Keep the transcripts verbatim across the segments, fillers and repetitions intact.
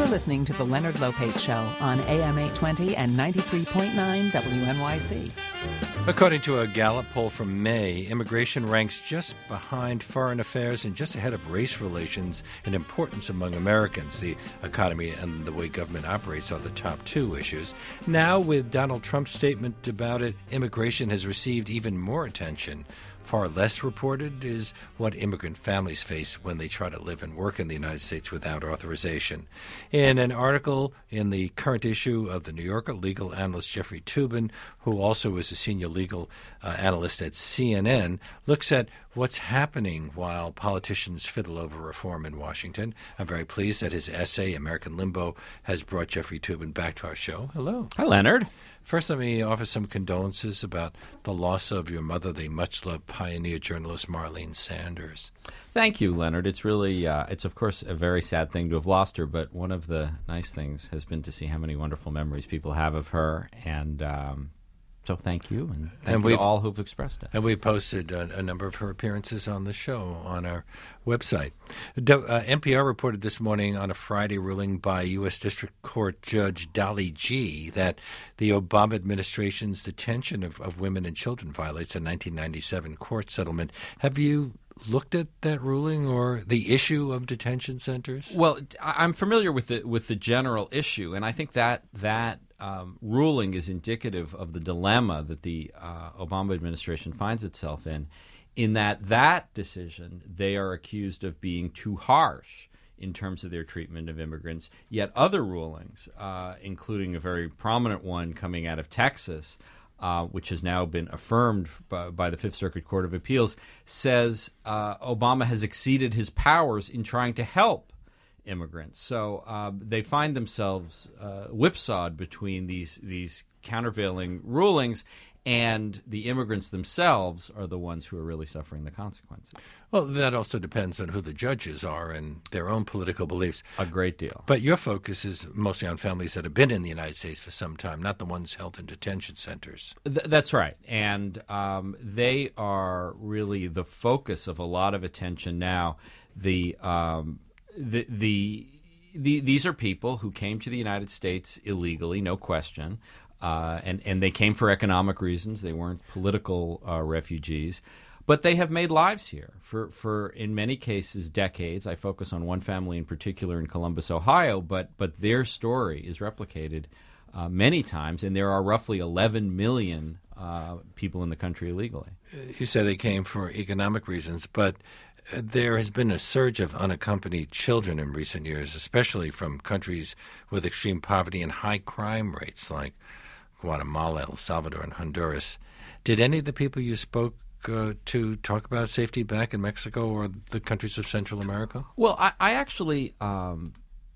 You're listening to The Leonard Lopate Show on A M eight twenty and ninety-three point nine W N Y C. According to a Gallup poll from May, immigration ranks just behind foreign affairs and just ahead of race relations in importance among Americans. The economy and the way government operates are the top two issues. Now, with Donald Trump's statement about it, immigration has received even more attention. Far less reported is what immigrant families face when they try to live and work in the United States without authorization. In an article in the current issue of The New Yorker, legal analyst Jeffrey Toobin, who also is a senior legal uh, analyst at C N N, looks at what's happening while politicians fiddle over reform in Washington. I'm very pleased that his essay, American Limbo, has brought Jeffrey Toobin back to our show. Hello. Hi, Leonard. First, let me offer some condolences about the loss of your mother, the much-loved pioneer journalist Marlene Sanders. Thank you, Leonard. It's really, uh, it's of course a very sad thing to have lost her, but one of the nice things has been to see how many wonderful memories people have of her, and um, so thank you, and thank and you to all who've expressed it. And we posted a, a number of her appearances on the show on our website. Do, uh, N P R reported this morning on a Friday ruling by U S District Court Judge Dolly Gee that the Obama administration's detention of, of women and children violates a nineteen ninety-seven court settlement. Have you looked at that ruling or the issue of detention centers? Well, I'm familiar with the with the general issue, and I think that that um, ruling is indicative of the dilemma that the uh, Obama administration finds itself in, in that that decision, they are accused of being too harsh in terms of their treatment of immigrants, yet other rulings, uh, including a very prominent one coming out of Texas, Uh, which has now been affirmed by, by the Fifth Circuit Court of Appeals, says uh, Obama has exceeded his powers in trying to help immigrants. So uh, they find themselves uh, whipsawed between these these countervailing rulings, and the immigrants themselves are the ones who are really suffering the consequences. Well, that also depends on who the judges are and their own political beliefs. A great deal. But your focus is mostly on families that have been in the United States for some time, not the ones held in detention centers. Th- that's right. And um, they are really the focus of a lot of attention now. The, um, the, the, the, these are people who came to the United States illegally, no question. Uh, and, and they came for economic reasons. They weren't political uh, refugees. But they have made lives here for, for, in many cases, decades. I focus on one family in particular in Columbus, Ohio, but, but their story is replicated uh, many times, and there are roughly eleven million uh, people in the country illegally. You said they came for economic reasons, but there has been a surge of unaccompanied children in recent years, especially from countries with extreme poverty and high crime rates like Guatemala, El Salvador, and Honduras. Did any of the people you spoke uh, to talk about safety back in Mexico or the countries of Central America? Well, I, I actually, um,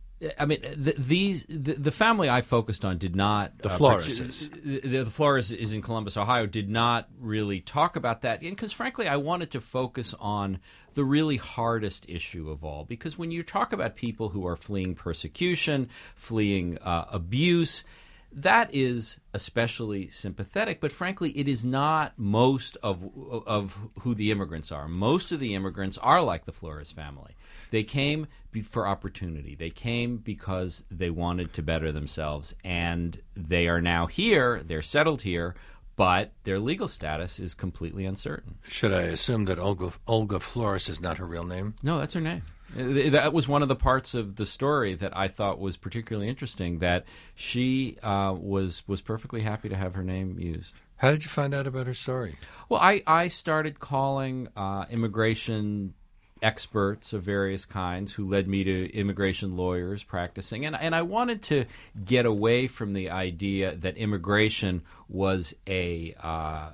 I mean, the, these the, the family I focused on did not. The uh, Flores. The, the Flores is in Columbus, Ohio. Did not really talk about that, because frankly, I wanted to focus on the really hardest issue of all. Because when you talk about people who are fleeing persecution, fleeing uh, abuse, that is especially sympathetic, but frankly, it is not most of of who the immigrants are. Most of the immigrants are like the Flores family. They came be, for opportunity. They came because they wanted to better themselves, and they are now here. They're settled here, but their legal status is completely uncertain. Should I assume that Olga, Olga Flores is not her real name? No, that's her name. That was one of the parts of the story that I thought was particularly interesting, that she uh, was was perfectly happy to have her name used. How did you find out about her story? Well, I, I started calling uh, immigration experts of various kinds who led me to immigration lawyers practicing. And, and I wanted to get away from the idea that immigration was a uh,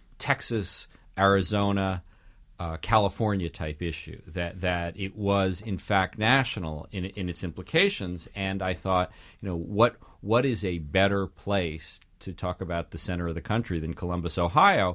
Texas, Arizona, Uh, California type issue, that that it was in fact national in in its implications. And I thought, you know, what what is a better place to talk about the center of the country than Columbus, Ohio?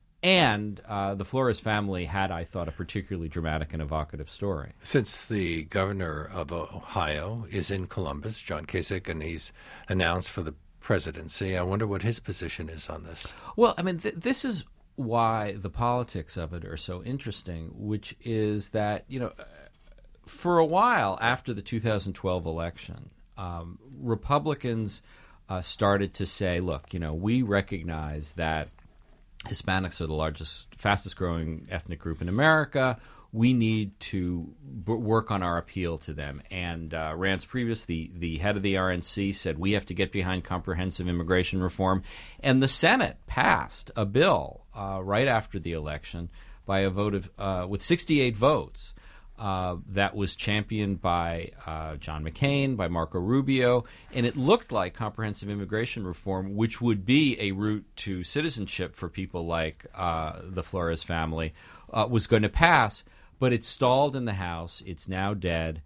And uh, the Flores family had, I thought, a particularly dramatic and evocative story. Since the governor of Ohio is in Columbus, John Kasich, and he's announced for the presidency, I wonder what his position is on this. Well, I mean, th- this is why the politics of it are so interesting, which is that, you know, for a while after the two thousand twelve election, um, Republicans uh, started to say, look, you know, we recognize that Hispanics are the largest, fastest growing ethnic group in America. We need to b- work on our appeal to them. And uh, Reince Priebus, the, the head of the R N C, said we have to get behind comprehensive immigration reform. And the Senate passed a bill uh, right after the election by a vote of uh, with sixty-eight votes. Uh, that was championed by uh, John McCain, by Marco Rubio, and it looked like comprehensive immigration reform, which would be a route to citizenship for people like uh, the Flores family, uh, was going to pass. But it stalled in the House. It's now dead.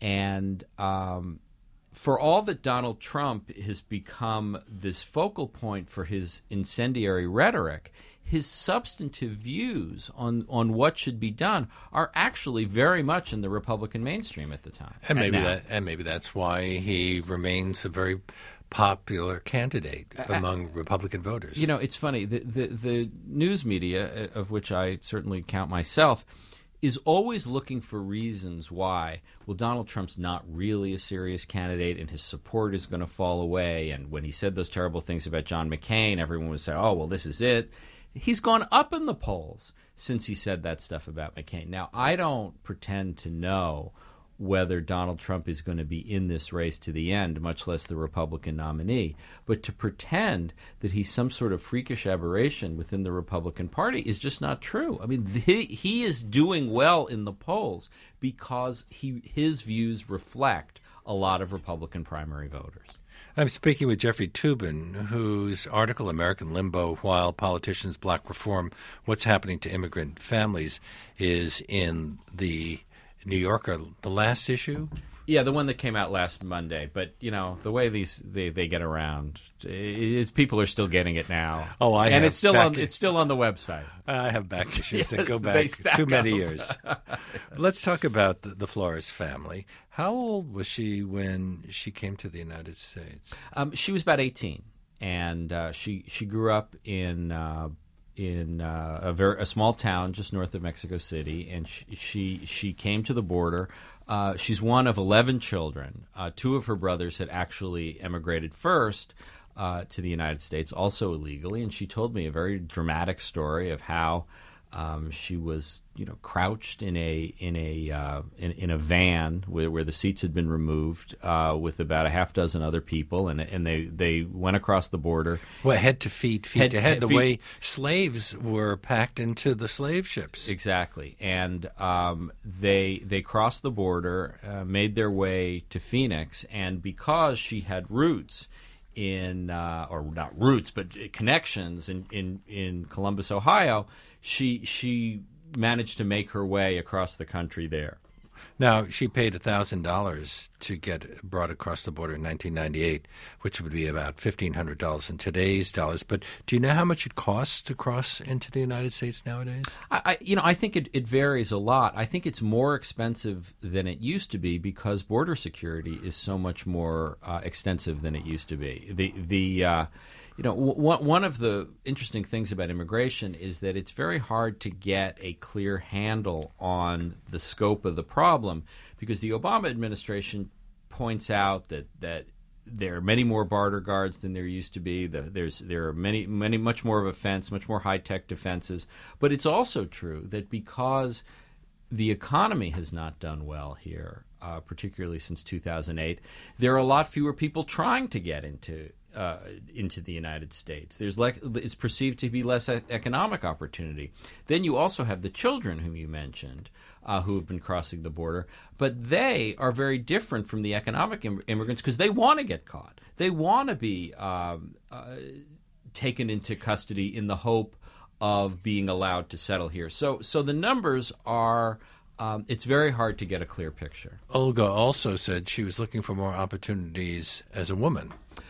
And um, for all that Donald Trump has become this focal point for his incendiary rhetoric, his substantive views on, on what should be done are actually very much in the Republican mainstream at the time. And maybe now. that, and maybe that's why he remains a very popular candidate among uh, Republican voters. You know, it's funny. The, the the news media, of which I certainly count myself, is always looking for reasons why, well, Donald Trump's not really a serious candidate and his support is going to fall away. And when he said those terrible things about John McCain, everyone would say, oh, well, this is it. He's gone up in the polls since he said that stuff about McCain. Now, I don't pretend to know whether Donald Trump is going to be in this race to the end, much less the Republican nominee. But to pretend that he's some sort of freakish aberration within the Republican Party is just not true. I mean, he, he is doing well in the polls because he his views reflect a lot of Republican primary voters. I'm speaking with Jeffrey Toobin, whose article, American Limbo, While Politicians Block Reform, What's Happening to Immigrant Families, is in the New Yorker, the last issue? Yeah, the one that came out last Monday. But, you know, the way these they, they get around, it's, people are still getting it now. Oh, I and have. it's still back on. It's still on the website. I have back issues that Yes, go they back stack too many up. years. Let's talk about the, the Flores family. How old was she when she came to the United States? Um, she was about eighteen, and uh, she she grew up in uh, in uh, a very a small town just north of Mexico City, and she she, she came to the border. Uh, she's one of eleven children. Uh, two of her brothers had actually emigrated first uh, to the United States, also illegally, and she told me a very dramatic story of how um, she was, you know, crouched in a in a uh, in, in a van where, where the seats had been removed uh, with about a half dozen other people, and and they, they went across the border. Well, head to feet, feet Head- to head, head- the feet- way slaves were packed into the slave ships. Exactly, and um, they they crossed the border, uh, made their way to Phoenix, and because she had roots in, uh, or not roots, but connections in, in, in Columbus, Ohio, she she managed to make her way across the country there. Now, she paid one thousand dollars to get brought across the border in nineteen ninety-eight, which would be about fifteen hundred dollars in today's dollars. But do you know how much it costs to cross into the United States nowadays? I, I, you know, I think it, it varies a lot. I think it's more expensive than it used to be because border security is so much more uh, extensive than it used to be. The the uh, you know, w- one of the interesting things about immigration is that it's very hard to get a clear handle on the scope of the problem because the Obama administration points out that, that there are many more border guards than there used to be. The, there's there are many many much more of a fence, much more high-tech defenses. But it's also true that because the economy has not done well here, uh, particularly since two thousand eight, there are a lot fewer people trying to get into Uh, into the United States. There's like it's perceived to be less e- economic opportunity. Then you also have the children whom you mentioned uh, who have been crossing the border, but they are very different from the economic Im- immigrants because they want to get caught. They want to be um, uh, taken into custody in the hope of being allowed to settle here. So, so the numbers are. Um, it's very hard to get a clear picture. Olga also said she was looking for more opportunities as a woman.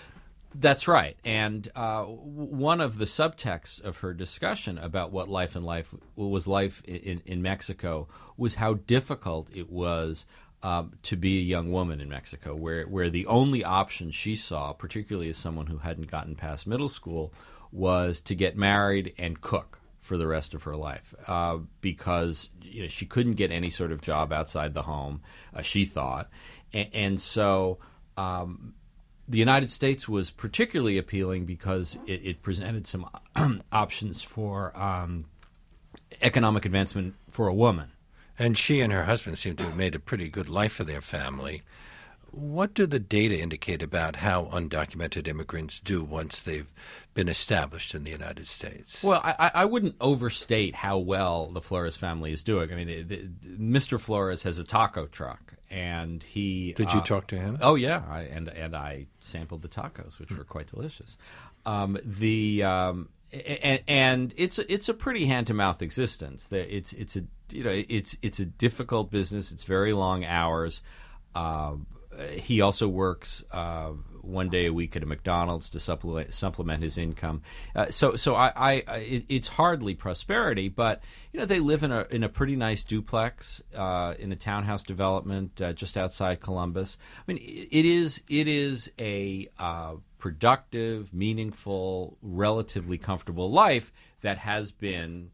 That's right. And uh, one of the subtexts of her discussion about what life in life was life in, in Mexico was how difficult it was um, to be a young woman in Mexico, where, where the only option she saw, particularly as someone who hadn't gotten past middle school, was to get married and cook for the rest of her life uh, because you know, she couldn't get any sort of job outside the home, uh, she thought. A- and so um, the United States was particularly appealing because it, it presented some options for um, economic advancement for a woman. And she and her husband seem to have made a pretty good life for their family. What do the data indicate about how undocumented immigrants do once they've been established in the United States? Well, I, I wouldn't overstate how well the Flores family is doing. I mean, it, it, Mister Flores has a taco truck, and he... Did you uh, talk to him? Oh, yeah, I, and and I sampled the tacos, which were quite delicious. Um, the um, and, and it's a, it's a pretty hand-to-mouth existence. It's it's a you know it's it's a difficult business. It's very long hours. Uh, He also works uh, one day a week at a McDonald's to supplement supplement his income. Uh, so, so I, I it, it's hardly prosperity, but you know they live in a in a pretty nice duplex uh, in a townhouse development uh, just outside Columbus. I mean, it, it is it is a uh, productive, meaningful, relatively comfortable life that has been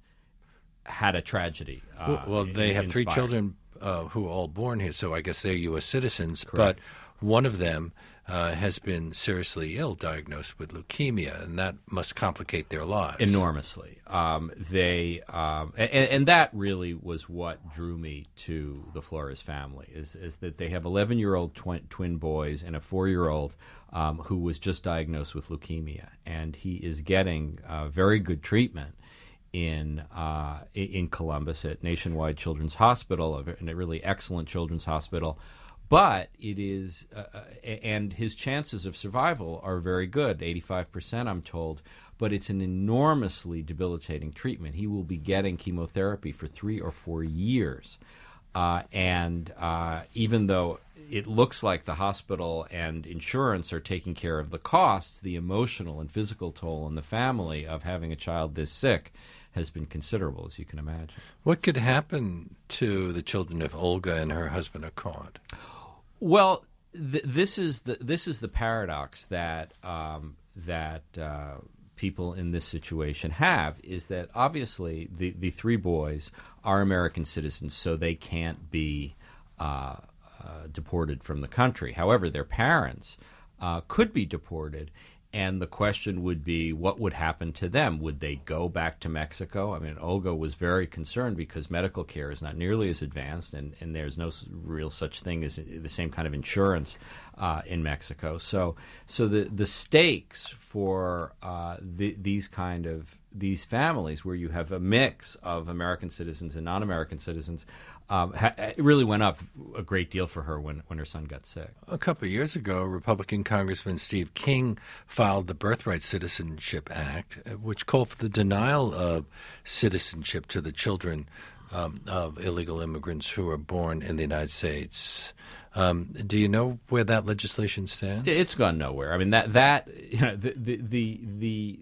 had a tragedy. Uh, well, well, they have inspired. three children. Uh, who are all born here, so I guess they're U S citizens. Correct. But one of them uh, has been seriously ill, diagnosed with leukemia, and that must complicate their lives enormously. Um, they um, and, and that really was what drew me to the Flores family is is that they have eleven-year-old twin, twin boys and a four-year-old um, who was just diagnosed with leukemia, and he is getting uh, very good treatment in uh, in Columbus at Nationwide Children's Hospital, a, a really excellent children's hospital. But it is, uh, and his chances of survival are very good, eighty-five percent, I'm told. But it's an enormously debilitating treatment. He will be getting chemotherapy for three or four years. Uh, and uh, even though it looks like the hospital and insurance are taking care of the costs, the emotional and physical toll on the family of having a child this sick has been considerable, as you can imagine. What could happen to the children if Olga and her husband are caught? Well, th- this is the this is the paradox that um, that uh, people in this situation have, is that obviously the, the three boys are American citizens, so they can't be uh, uh, deported from the country. However, their parents uh, could be deported. And the question would be, what would happen to them? Would they go back to Mexico? I mean, Olga was very concerned because medical care is not nearly as advanced, and, and there's no real such thing as the same kind of insurance uh, in Mexico. So, so the the stakes for uh, the, these kind of these families, where you have a mix of American citizens and non-American citizens, um, ha- it really went up a great deal for her when, when her son got sick. A couple of years ago, Republican Congressman Steve King filed the Birthright Citizenship Act, which called for the denial of citizenship to the children um, of illegal immigrants who are born in the United States. Um, do you know where that legislation stands? It's gone nowhere. I mean, that that you know the the the, the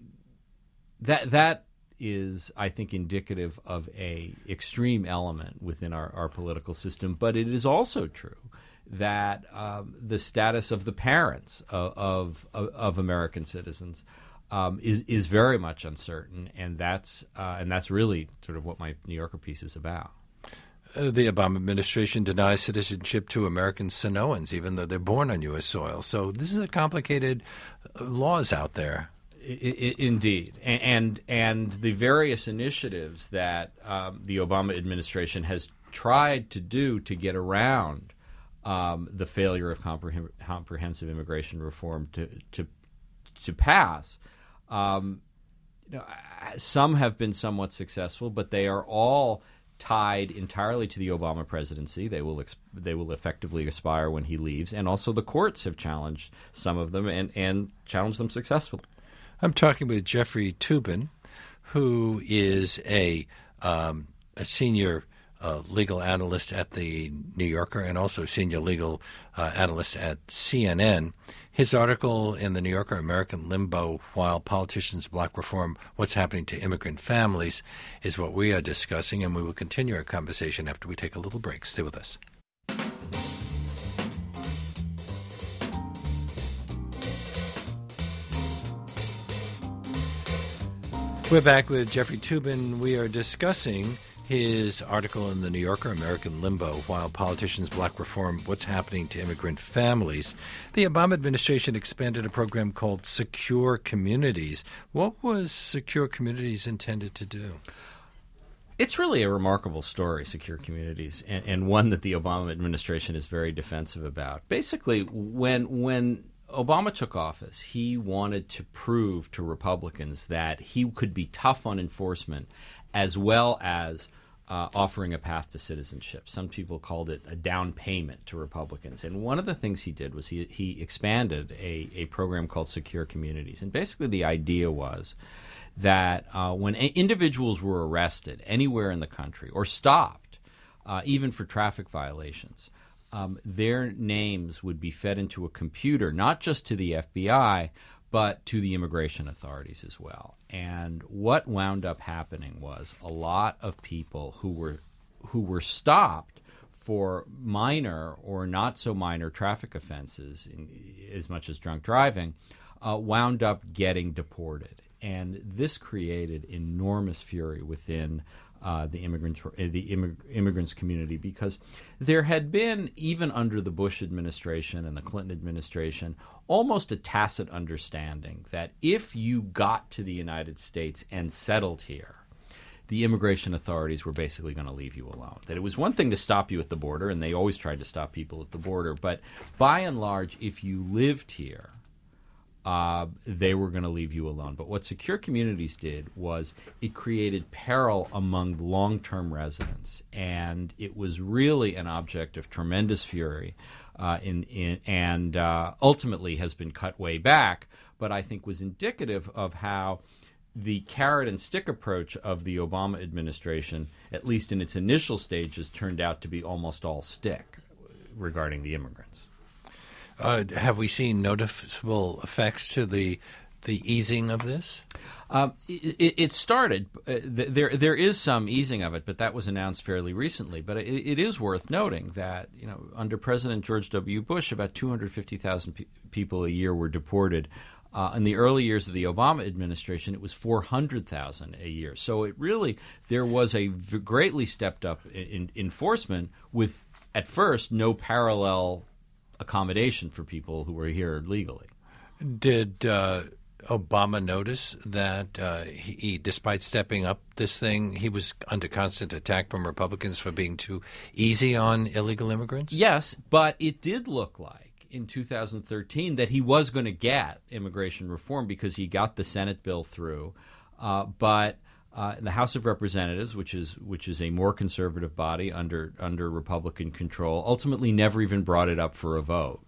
that that is, I think, indicative of a extreme element within our, our political system. But it is also true that um, the status of the parents of of, of American citizens um, is is very much uncertain, and that's uh, and that's really sort of what my New Yorker piece is about. Uh, the Obama administration denies citizenship to American Samoans, even though they're born on U S soil. So this is a complicated uh, laws out there. I, I, indeed, and, and and the various initiatives that um, the Obama administration has tried to do to get around um, the failure of compreh- comprehensive immigration reform to to to pass. Um, you know, some have been somewhat successful, but they are all tied entirely to the Obama presidency. They will ex- they will effectively expire when he leaves, and also the courts have challenged some of them and, and challenged them successfully. I'm talking with Jeffrey Toobin, who is a um, a senior uh, legal analyst at the New Yorker and also senior legal uh, analyst at C N N. His article in the New Yorker, American Limbo, While Politicians Block Reform, What's Happening to Immigrant Families, is what we are discussing, and we will continue our conversation after we take a little break. Stay with us. We're back with Jeffrey Toobin. We are discussing his article in The New Yorker, American Limbo, While Politicians Block Reform, What's Happening to Immigrant Families. The Obama administration expanded a program called Secure Communities. What was Secure Communities intended to do? It's really a remarkable story, Secure Communities, and, and one that the Obama administration is very defensive about. Basically, when when Obama took office, he wanted to prove to Republicans that he could be tough on enforcement as well as uh, offering a path to citizenship. Some people called it a down payment to Republicans. And one of the things he did was he, he expanded a, a program called Secure Communities. And basically the idea was that uh, when a- individuals were arrested anywhere in the country or stopped, uh, even for traffic violations, um, their names would be fed into a computer, not just to the F B I, but to the immigration authorities as well. And what wound up happening was a lot of people who were who were stopped for minor or not so minor traffic offenses, in, as much as drunk driving, uh, wound up getting deported. And this created enormous fury within uh, the immigrants, the immig- immigrants community, because there had been, even under the Bush administration and the Clinton administration, almost a tacit understanding that if you got to the United States and settled here, the immigration authorities were basically going to leave you alone. That it was one thing to stop you at the border, and they always tried to stop people at the border, but by and large, if you lived here, Uh, they were going to leave you alone. But what Secure Communities did was it created peril among long-term residents, and it was really an object of tremendous fury uh, in, in, and uh, ultimately has been cut way back, but I think was indicative of how the carrot and stick approach of the Obama administration, at least in its initial stages, turned out to be almost all stick regarding the immigrants. Uh, have we seen noticeable effects to the the easing of this? Um, it, it started. Uh, there there is some easing of it, but that was announced fairly recently. But it, it is worth noting that, you know, under President George W. Bush, about two hundred fifty thousand pe- people a year were deported. Uh, in the early years of the Obama administration, it was four hundred thousand a year. So it really, there was a v- greatly stepped up in, in enforcement with, at first, no parallel accommodation for people who were here legally. Did uh, Obama notice that uh, he, he, despite stepping up this thing, he was under constant attack from Republicans for being too easy on illegal immigrants? Yes, but it did look like in two thousand thirteen that he was going to get immigration reform because he got the Senate bill through, uh, but Uh, the House of Representatives, which is which is a more conservative body under under Republican control, ultimately never even brought it up for a vote.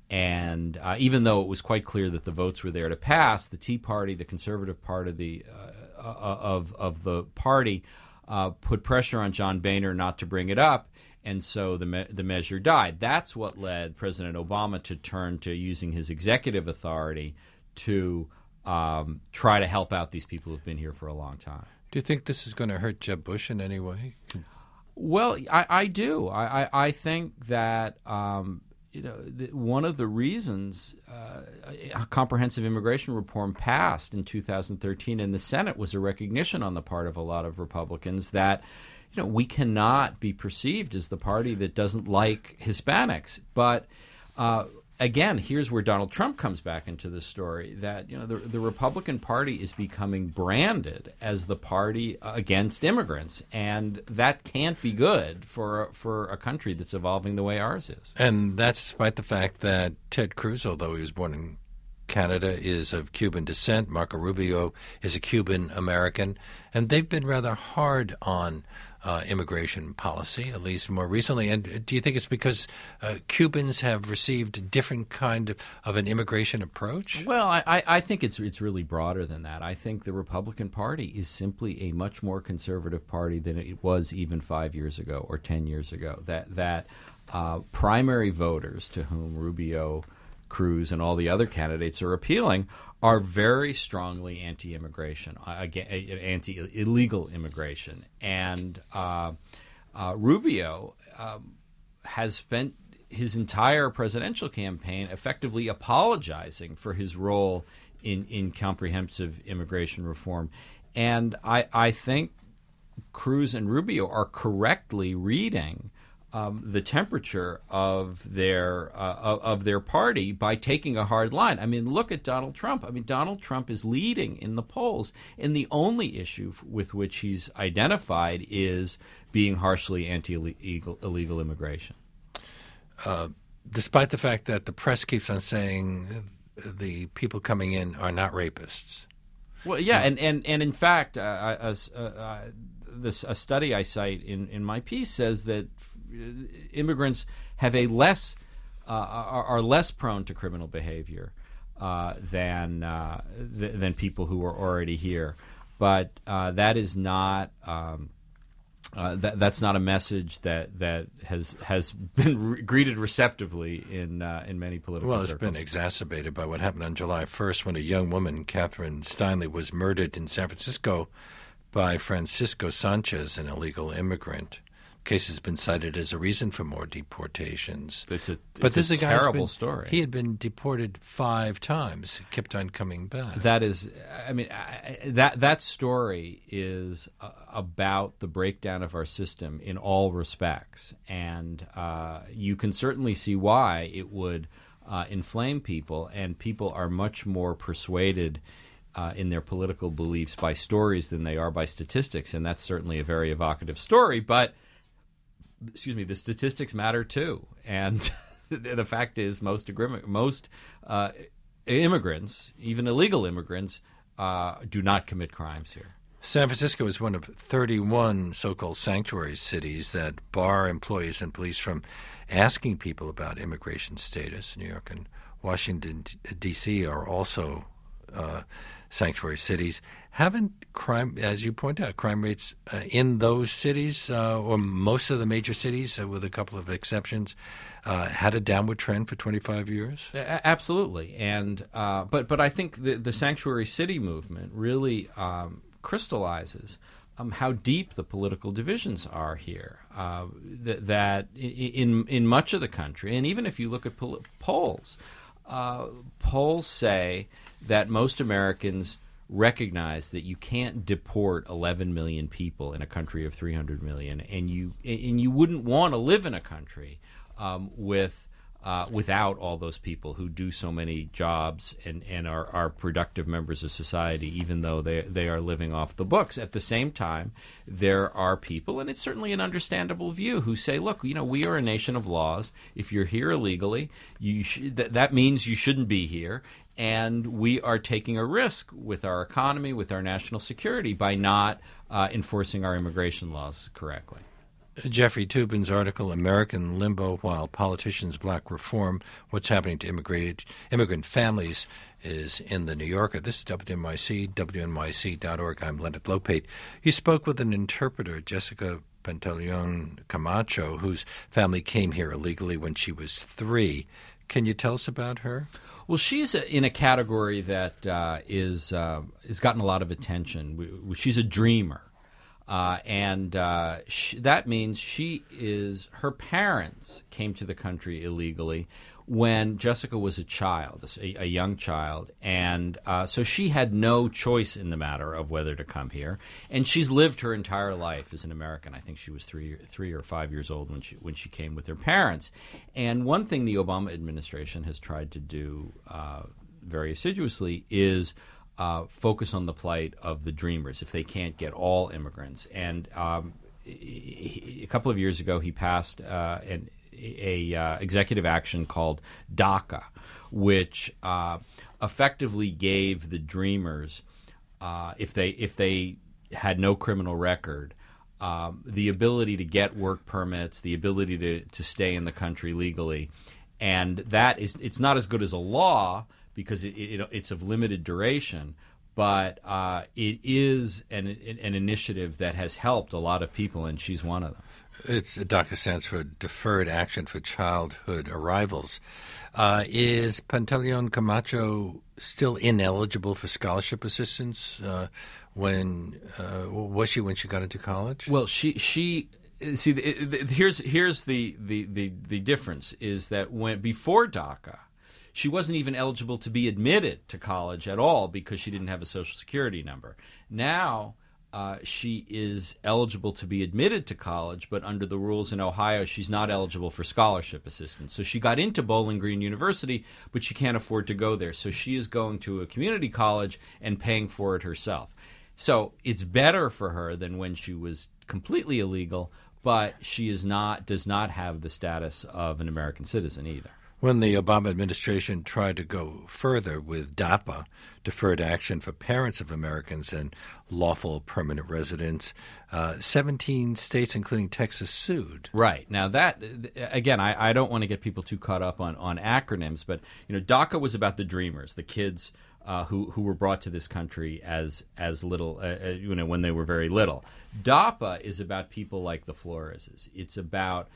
And uh, even though it was quite clear that the votes were there to pass, the Tea Party, the conservative part of the uh, of of the party, uh, put pressure on John Boehner not to bring it up, and so the me- the measure died. That's what led President Obama to turn to using his executive authority to Um, try to help out these people who've been here for a long time. Do you think this is going to hurt Jeb Bush in any way? Well, I, I do. I, I, I think that um, you know the, one of the reasons uh, comprehensive immigration reform passed in two thousand thirteen in the Senate was a recognition on the part of a lot of Republicans that, you know, we cannot be perceived as the party that doesn't like Hispanics, but uh, Again, here's where Donald Trump comes back into the story, that, you know, the, the Republican Party is becoming branded as the party against immigrants, and that can't be good for, for a country that's evolving the way ours is. And that's despite the fact that Ted Cruz, although he was born in Canada, is of Cuban descent. Marco Rubio is a Cuban American, and they've been rather hard on uh, immigration policy, at least more recently. And do you think it's because uh, Cubans have received a different kind of, of an immigration approach? Well, I, I think it's it's really broader than that. I think the Republican Party is simply a much more conservative party than it was even five years ago or ten years ago. That that uh, primary voters to whom Rubio, Cruz, and all the other candidates are appealing are very strongly anti-immigration, anti-illegal immigration. And uh, uh, Rubio um, has spent his entire presidential campaign effectively apologizing for his role in, in comprehensive immigration reform. And I, I think Cruz and Rubio are correctly reading um, the temperature of their uh, of, of their party by taking a hard line. I mean, look at Donald Trump. I mean, Donald Trump is leading in the polls, and the only issue f- with which he's identified is being harshly anti-illegal illegal immigration. Uh, despite the fact that the press keeps on saying the people coming in are not rapists. Well, yeah, and, and, and in fact, uh, as, uh, uh, this a study I cite in, in my piece says that immigrants have a less uh, are, are less prone to criminal behavior uh, than uh, th- than people who are already here, but uh, that is not. Um, Uh, that, that's not a message that, that has has been re- greeted receptively in uh, in many political well, it's circles. been exacerbated by what happened on July first when a young woman, Catherine Steinle, was murdered in San Francisco by Francisco Sanchez, an illegal immigrant. The case has been cited as a reason for more deportations. It's a, but it's this a is a guy who's terrible been- story. He had been deported five times, kept on coming back. That is, I mean, I, that that story is uh, about the breakdown of our system in all respects, and uh, you can certainly see why it would uh, inflame people, and people are much more persuaded uh, in their political beliefs by stories than they are by statistics, and that's certainly a very evocative story, but excuse me, the statistics matter too, and the fact is most agri- most uh, immigrants, even illegal immigrants, uh, do not commit crimes here. San Francisco is one of thirty-one so-called sanctuary cities that bar employees and police from asking people about immigration status. New York and Washington, D C are also uh, sanctuary cities. Haven't crime, as you point out, crime rates uh, in those cities, uh, or most of the major cities, uh, with a couple of exceptions, uh, had a downward trend for twenty-five years? A- absolutely, and uh, but but I think the the sanctuary city movement really um, crystallizes um, how deep the political divisions are here. Uh, th- that in in much of the country, and even if you look at pol- polls, uh, polls say that most Americans recognize that you can't deport eleven million people in a country of three hundred million, and you and you wouldn't want to live in a country um, with uh, without all those people who do so many jobs and, and are, are productive members of society, even though they they are living off the books. At the same time, there are people, and it's certainly an understandable view, who say, look, you know, we are a nation of laws. If you're here illegally, you sh- th- that means you shouldn't be here. And we are taking a risk with our economy, with our national security, by not uh, enforcing our immigration laws correctly. Jeffrey Toobin's article, American Limbo While Politicians Block Reform, What's Happening to Immigrant, immigrant Families, is in the New Yorker. This is W N Y C, W N Y C dot org. I'm Leonard Lopate. He spoke with an interpreter, Jessica Pantaleon Camacho, whose family came here illegally when she was three. Can you tell us about her? Well, she's in a category that uh, is uh, has gotten a lot of attention. She's a dreamer, uh, and uh, she, that means she is. Her parents came to the country illegally when Jessica was a child, a, a young child, and uh, so she had no choice in the matter of whether to come here. And she's lived her entire life as an American. I think she was three, three or five years old when she when she came with her parents. And one thing the Obama administration has tried to do uh, very assiduously is uh, focus on the plight of the dreamers if they can't get all immigrants. And um, he, a couple of years ago, he passed uh, an a uh, executive action called DACA, which uh, effectively gave the dreamers, uh, if they if they had no criminal record, um, the ability to get work permits, the ability to, to stay in the country legally, and that is it's not as good as a law because it, it, it's of limited duration. But uh, it is an, an initiative that has helped a lot of people, and she's one of them. It's DACA stands for Deferred Action for Childhood Arrivals. Uh, is Pantaleon Camacho still ineligible for scholarship assistance? Uh, when uh, was she when she got into college? Well, she she see it, it, here's here's the, the, the, the difference is that when before DACA, she wasn't even eligible to be admitted to college at all because she didn't have a Social Security number. Now uh, she is eligible to be admitted to college, but under the rules in Ohio, she's not eligible for scholarship assistance. So she got into Bowling Green University, but she can't afford to go there. So she is going to a community college and paying for it herself. So it's better for her than when she was completely illegal, but she is not does not have the status of an American citizen either. When the Obama administration tried to go further with DAPA, Deferred Action for Parents of Americans and Lawful Permanent Residents, uh, seventeen states, including Texas, sued. Right. Now that, again, I, I don't want to get people too caught up on, on acronyms, but you know, DACA was about the dreamers, the kids uh, who who were brought to this country as as little, uh, you know, when they were very little. DAPA is about people like the Floreses. It's about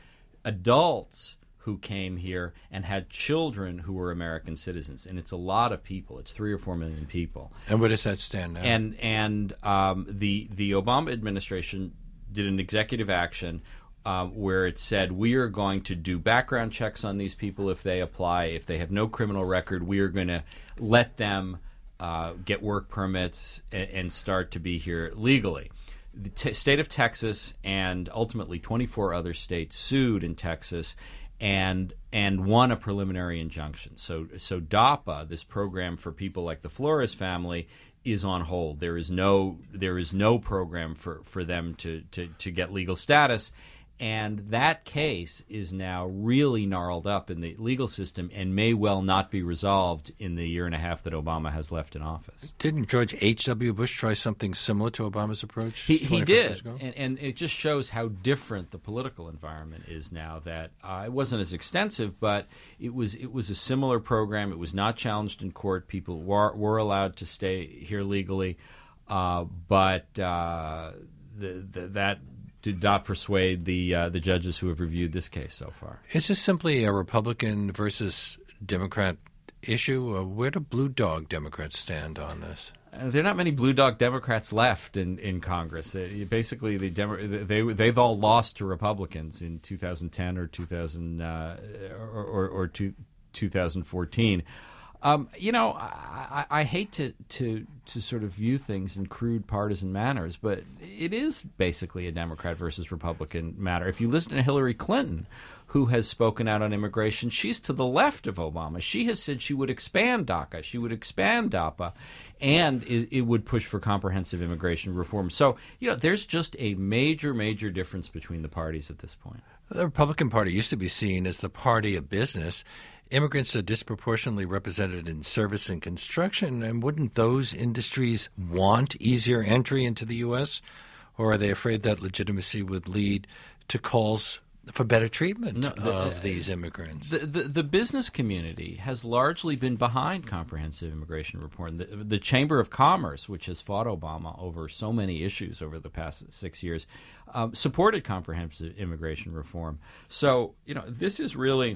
adults who came here and had children who were American citizens, and it's a lot of people. It's three or four million people. And where does that stand now? And and um, the the Obama administration did an executive action um, where it said we are going to do background checks on these people if they apply. If they have no criminal record, we are going to let them uh, get work permits and, and start to be here legally. The t- state of Texas and ultimately twenty-four other states sued in Texas and and won a preliminary injunction. So so DAPA, this program for people like the Flores family, is on hold. There is no there is no program for, for them to, to, to get legal status. And that case is now really gnarled up in the legal system and may well not be resolved in the year and a half that Obama has left in office. Didn't George H W. Bush try something similar to Obama's approach? He, he did, and, and it just shows how different the political environment is now. That uh, it wasn't as extensive, but it was it was a similar program. It was not challenged in court. People were, were allowed to stay here legally, uh, but uh, the, the, that did not persuade the uh, the judges who have reviewed this case so far. Is this simply a Republican versus Democrat issue? Or where do blue dog Democrats stand on this? Uh, there are not many blue dog Democrats left in, in Congress. Uh, basically, the Demo- they they've all lost to Republicans in two thousand ten or two thousand uh, or or, or two, two thousand fourteen. Um, you know, I, I, I hate to, to to sort of view things in crude partisan manners, but it is basically a Democrat versus Republican matter. If you listen to Hillary Clinton, who has spoken out on immigration, she's to the left of Obama. She has said she would expand DACA, she would expand DAPA, and it, it would push for comprehensive immigration reform. So, you know, there's just a major, major difference between the parties at this point. The Republican Party used to be seen as the party of business. Immigrants are disproportionately represented in service and construction, and wouldn't those industries want easier entry into the U S? Or are they afraid that legitimacy would lead to calls for better treatment no, the, of uh, these immigrants? The, the the business community has largely been behind comprehensive immigration reform. The, the Chamber of Commerce, which has fought Obama over so many issues over the past six years, um, supported comprehensive immigration reform. So, you know, this is really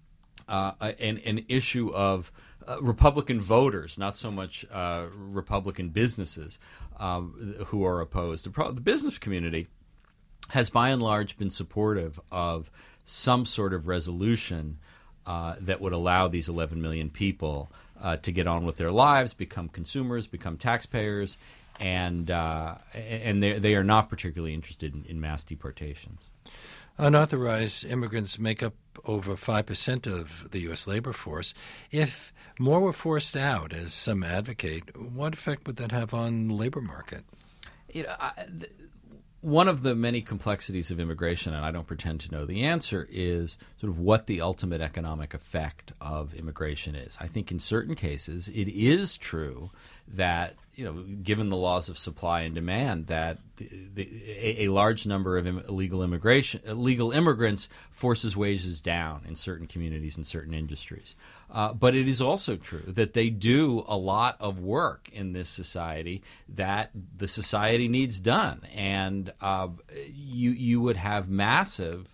Uh, an, an issue of uh, Republican voters, not so much uh, Republican businesses um, who are opposed. The, pro- the business community has by and large been supportive of some sort of resolution uh, that would allow these eleven million people uh, to get on with their lives, become consumers, become taxpayers, and uh, and they, they are not particularly interested in, in mass deportations. Unauthorized immigrants make up over five percent of the U S labor force. If more were forced out, as some advocate, what effect would that have on the labor market? You know, I, th- one of the many complexities of immigration, and I don't pretend to know the answer, is sort of what the ultimate economic effect of immigration is. I think in certain cases it is true that, you know, given the laws of supply and demand, that the, the, a, a large number of Im- illegal immigration, illegal immigrants forces wages down in certain communities and certain industries. Uh, but it is also true that they do a lot of work in this society that the society needs done, and uh, you you would have massive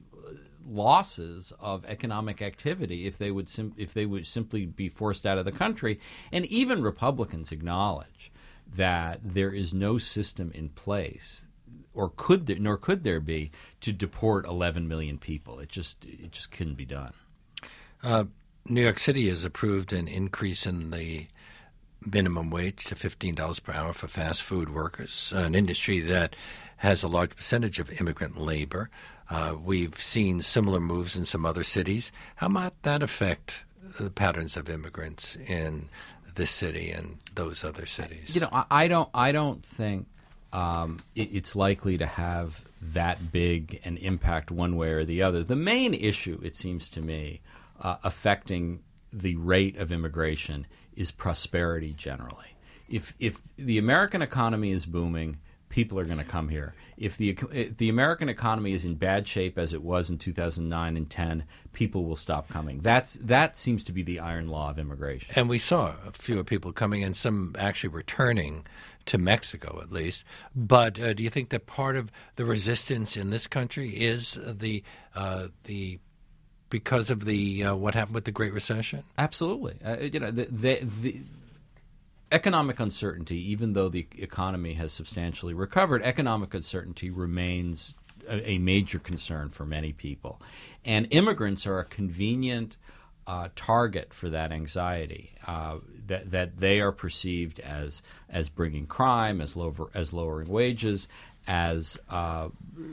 losses of economic activity if they would sim- if they would simply be forced out of the country. And even Republicans acknowledge that there is no system in place, or could there, nor could there be, to deport eleven million people. It just it just couldn't be done. Uh, New York City has approved an increase in the minimum wage to fifteen dollars per hour for fast food workers, an industry that has a large percentage of immigrant labor. Uh, we've seen similar moves in some other cities. How might that affect the patterns of immigrants in this city and those other cities? You know, I, I don't. I don't think um, it, it's likely to have that big an impact one way or the other. The main issue, it seems to me, uh, affecting the rate of immigration is prosperity generally. If if the American economy is booming, people are going to come here. If the if the American economy is in bad shape as it was in two thousand nine and ten, people will stop coming. That's that seems to be the iron law of immigration. And we saw a fewer people coming and some actually returning to Mexico, at least. But uh, do you think that part of the resistance in this country is the uh, the because of the uh, what happened with the Great Recession? Absolutely. Uh, you know, the, the, the economic uncertainty, even though the economy has substantially recovered, economic uncertainty remains a, a major concern for many people. And immigrants are a convenient uh, target for that anxiety, uh, that, that they are perceived as as bringing crime, as, lower, as lowering wages, as uh,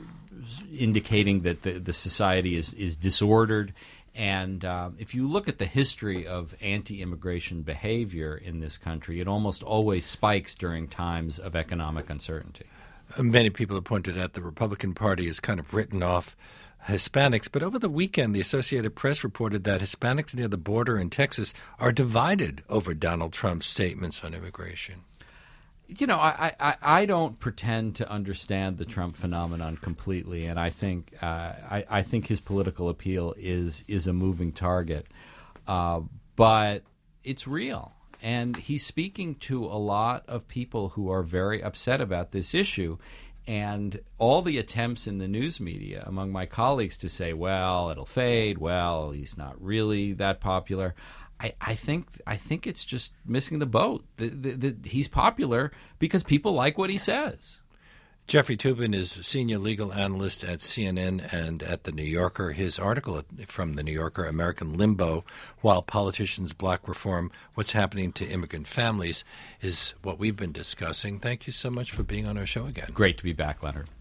indicating that the, the society is, is disordered. And uh, if you look at the history of anti-immigration behavior in this country, it almost always spikes during times of economic uncertainty. Many people have pointed out the Republican Party has kind of written off Hispanics. But over the weekend, the Associated Press reported that Hispanics near the border in Texas are divided over Donald Trump's statements on immigration. You know, I, I, I don't pretend to understand the Trump phenomenon completely, and I think uh, I, I think his political appeal is is a moving target, uh, but it's real, and he's speaking to a lot of people who are very upset about this issue, and all the attempts in the news media among my colleagues to say, well, it'll fade, well, he's not really that popular. I, I think I think it's just missing the boat. The, the, the, he's popular because people like what he says. Jeffrey Toobin is senior legal analyst at C N N and at The New Yorker. His article from The New Yorker, American Limbo, While Politicians Block Reform, What's Happening to Immigrant Families, is what we've been discussing. Thank you so much for being on our show again. Great to be back, Leonard.